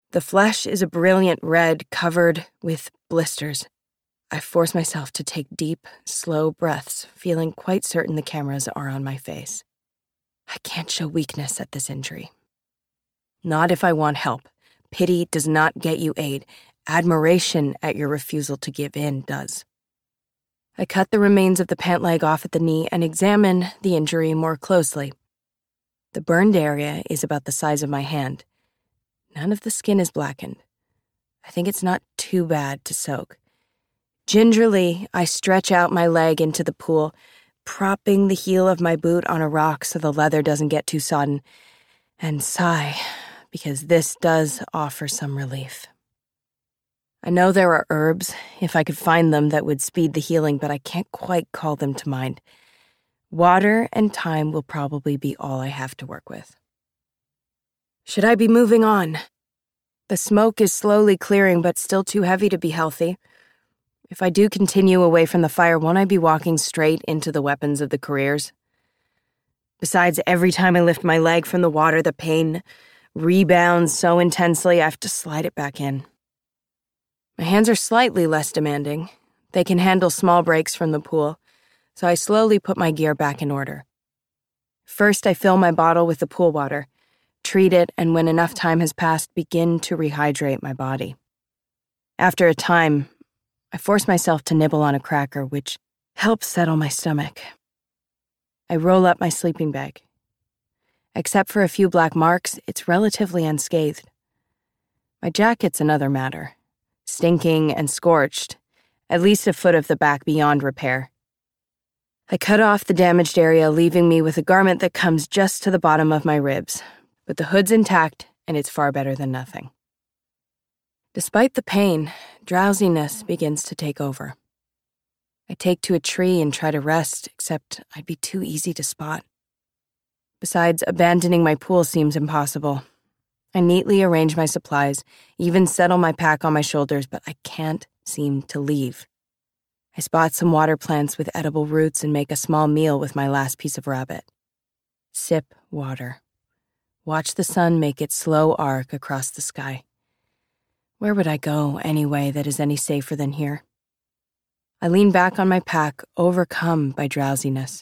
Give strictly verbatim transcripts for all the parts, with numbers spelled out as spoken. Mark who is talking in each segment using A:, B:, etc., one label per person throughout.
A: The flesh is a brilliant red covered with blisters. I force myself to take deep, slow breaths, feeling quite certain the cameras are on my face. I can't show weakness at this injury. Not if I want help. Pity does not get you aid. Admiration at your refusal to give in does. I cut the remains of the pant leg off at the knee and examine the injury more closely. The burned area is about the size of my hand. None of the skin is blackened. I think it's not too bad to soak. Gingerly, I stretch out my leg into the pool, propping the heel of my boot on a rock so the leather doesn't get too sodden, and sigh, because this does offer some relief. I know there are herbs, if I could find them, that would speed the healing, but I can't quite call them to mind. Water and time will probably be all I have to work with. Should I be moving on? The smoke is slowly clearing, but still too heavy to be healthy. If I do continue away from the fire, won't I be walking straight into the weapons of the careers? Besides, every time I lift my leg from the water, the pain rebounds so intensely I have to slide it back in. My hands are slightly less demanding. They can handle small breaks from the pool, so I slowly put my gear back in order. First, I fill my bottle with the pool water, treat it, and when enough time has passed, begin to rehydrate my body. After a time, I force myself to nibble on a cracker, which helps settle my stomach. I roll up my sleeping bag. Except for a few black marks, it's relatively unscathed. My jacket's another matter. Stinking and scorched, at least a foot of the back beyond repair. I cut off the damaged area, leaving me with a garment that comes just to the bottom of my ribs, but the hood's intact, and it's far better than nothing. Despite the pain, drowsiness begins to take over. I take to a tree and try to rest, except I'd be too easy to spot. Besides, abandoning my pool seems impossible. I neatly arrange my supplies, even settle my pack on my shoulders, but I can't seem to leave. I spot some water plants with edible roots and make a small meal with my last piece of rabbit. Sip water. Watch the sun make its slow arc across the sky. Where would I go, anyway, that is any safer than here? I lean back on my pack, overcome by drowsiness.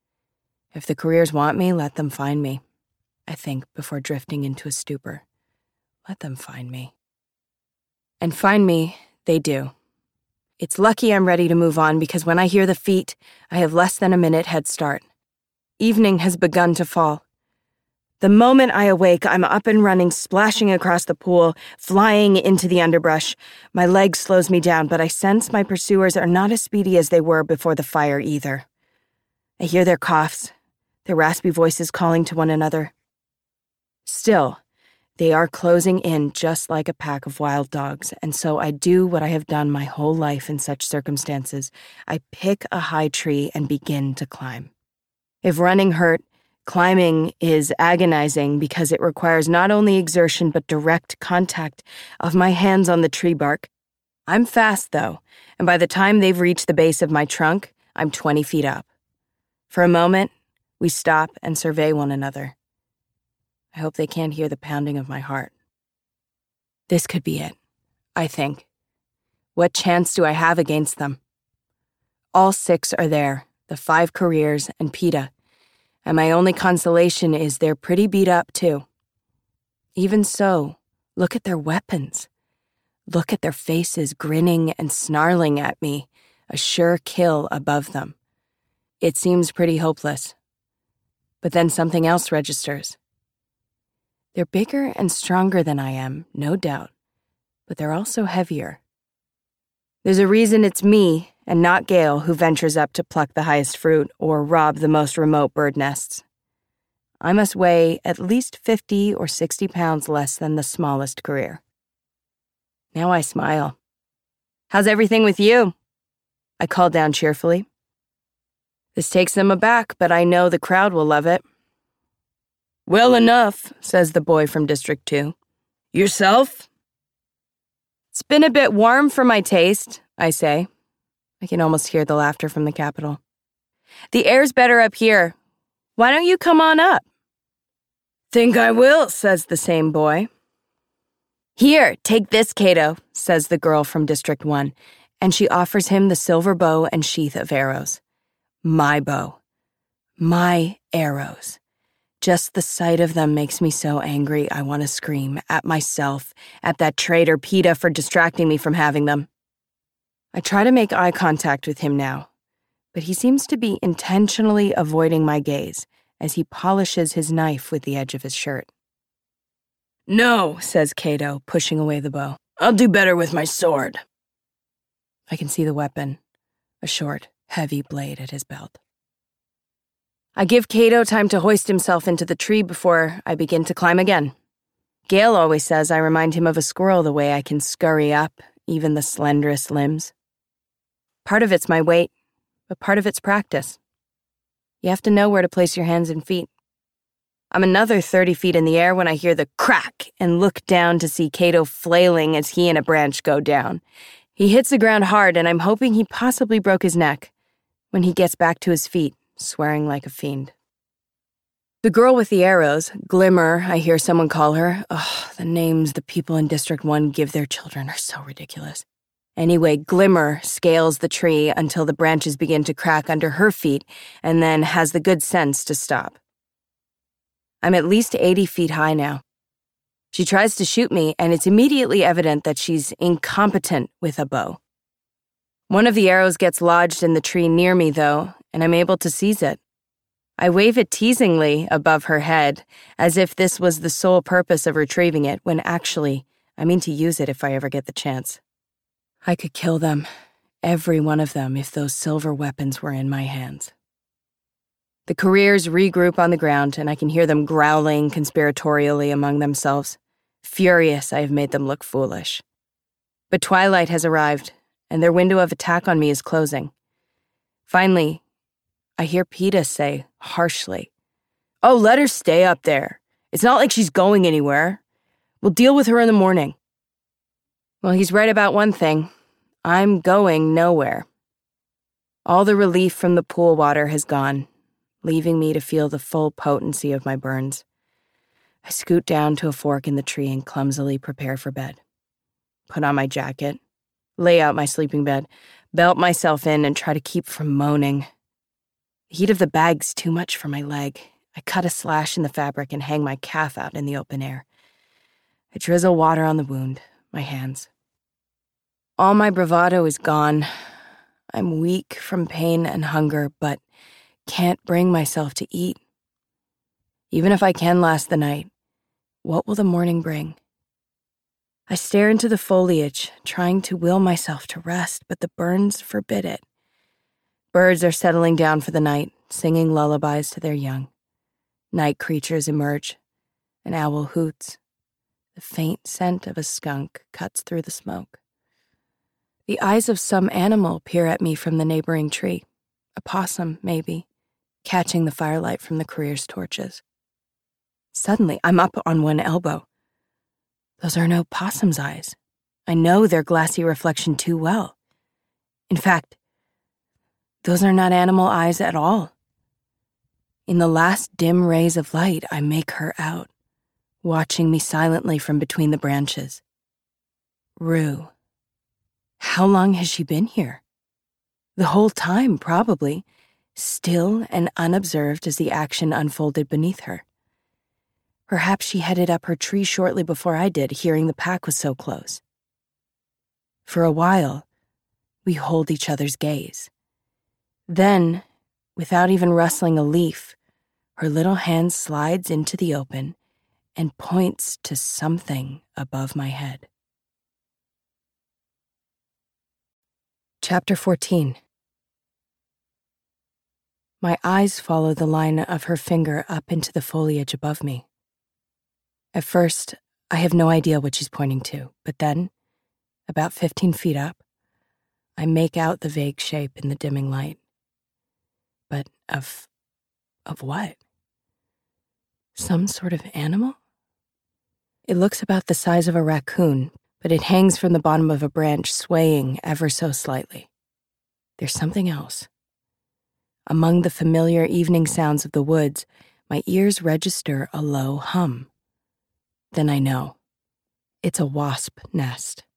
A: If the careers want me, let them find me. I think, before drifting into a stupor. Let them find me. And find me, they do. It's lucky I'm ready to move on, because when I hear the feet, I have less than a minute head start. Evening has begun to fall. The moment I awake, I'm up and running, splashing across the pool, flying into the underbrush. My leg slows me down, but I sense my pursuers are not as speedy as they were before the fire either. I hear their coughs, their raspy voices calling to one another. Still, they are closing in just like a pack of wild dogs, and so I do what I have done my whole life in such circumstances. I pick a high tree and begin to climb. If running hurt, climbing is agonizing because it requires not only exertion but direct contact of my hands on the tree bark. I'm fast, though, and by the time they've reached the base of my trunk, I'm twenty feet up. For a moment, we stop and survey one another. I hope they can't hear the pounding of my heart. This could be it, I think. What chance do I have against them? All six are there, the five careers and PETA, and my only consolation is they're pretty beat up, too. Even so, look at their weapons. Look at their faces grinning and snarling at me, a sure kill above them. It seems pretty hopeless. But then something else registers. They're bigger and stronger than I am, no doubt, but they're also heavier. There's a reason it's me and not Gale who ventures up to pluck the highest fruit or rob the most remote bird nests. I must weigh at least fifty or sixty pounds less than the smallest career. Now I smile. "How's everything with you?" I call down cheerfully. This takes them aback, but I know the crowd will love it. "Well enough," says the boy from District two. "Yourself?" "It's been a bit warm for my taste," I say. I can almost hear the laughter from the Capitol. "The air's better up here. Why don't you come on up?" "Think I will," says the same boy. "Here, take this, Cato," says the girl from District one, and she offers him the silver bow and sheath of arrows. My bow. My arrows. Just the sight of them makes me so angry I want to scream at myself, at that traitor Peeta for distracting me from having them. I try to make eye contact with him now, but he seems to be intentionally avoiding my gaze as he polishes his knife with the edge of his shirt. "No," says Cato, pushing away the bow. "I'll do better with my sword." I can see the weapon, a short, heavy blade at his belt. I give Cato time to hoist himself into the tree before I begin to climb again. Gale always says I remind him of a squirrel the way I can scurry up even the slenderest limbs. Part of it's my weight, but part of it's practice. You have to know where to place your hands and feet. I'm another thirty feet in the air when I hear the crack and look down to see Cato flailing as he and a branch go down. He hits the ground hard, and I'm hoping he possibly broke his neck when he gets back to his feet, swearing like a fiend. The girl with the arrows, Glimmer, I hear someone call her. Ugh, the names the people in District one give their children are so ridiculous. Anyway, Glimmer scales the tree until the branches begin to crack under her feet and then has the good sense to stop. I'm at least eighty feet high now. She tries to shoot me, and it's immediately evident that she's incompetent with a bow. One of the arrows gets lodged in the tree near me, though, and I'm able to seize it. I wave it teasingly above her head, as if this was the sole purpose of retrieving it, when actually, I mean to use it if I ever get the chance. I could kill them, every one of them, if those silver weapons were in my hands. The couriers regroup on the ground, and I can hear them growling conspiratorially among themselves, furious I have made them look foolish. But twilight has arrived, and their window of attack on me is closing. Finally, I hear Peeta say, harshly, "Oh, let her stay up there. It's not like she's going anywhere. We'll deal with her in the morning." Well, he's right about one thing. I'm going nowhere. All the relief from the pool water has gone, leaving me to feel the full potency of my burns. I scoot down to a fork in the tree and clumsily prepare for bed. Put on my jacket, lay out my sleeping bed, belt myself in, and try to keep from moaning. The heat of the bag's too much for my leg. I cut a slash in the fabric and hang my calf out in the open air. I drizzle water on the wound, my hands. All my bravado is gone. I'm weak from pain and hunger, but can't bring myself to eat. Even if I can last the night, what will the morning bring? I stare into the foliage, trying to will myself to rest, but the burns forbid it. Birds are settling down for the night, singing lullabies to their young. Night creatures emerge. An owl hoots. The faint scent of a skunk cuts through the smoke. The eyes of some animal peer at me from the neighboring tree. A possum, maybe, catching the firelight from the courier's torches. Suddenly, I'm up on one elbow. Those are no possum's eyes. I know their glassy reflection too well. In fact, those are not animal eyes at all. In the last dim rays of light, I make her out, watching me silently from between the branches. Rue. How long has she been here? The whole time, probably, still and unobserved as the action unfolded beneath her. Perhaps she headed up her tree shortly before I did, hearing the pack was so close. For a while, we hold each other's gaze. Then, without even rustling a leaf, her little hand slides into the open and points to something above my head. Chapter fourteen. My eyes follow the line of her finger up into the foliage above me. At first, I have no idea what she's pointing to, but then, about fifteen feet up, I make out the vague shape in the dimming light. But of... of what? Some sort of animal? It looks about the size of a raccoon, but it hangs from the bottom of a branch, swaying ever so slightly. There's something else. Among the familiar evening sounds of the woods, my ears register a low hum. Then I know. It's a wasp nest.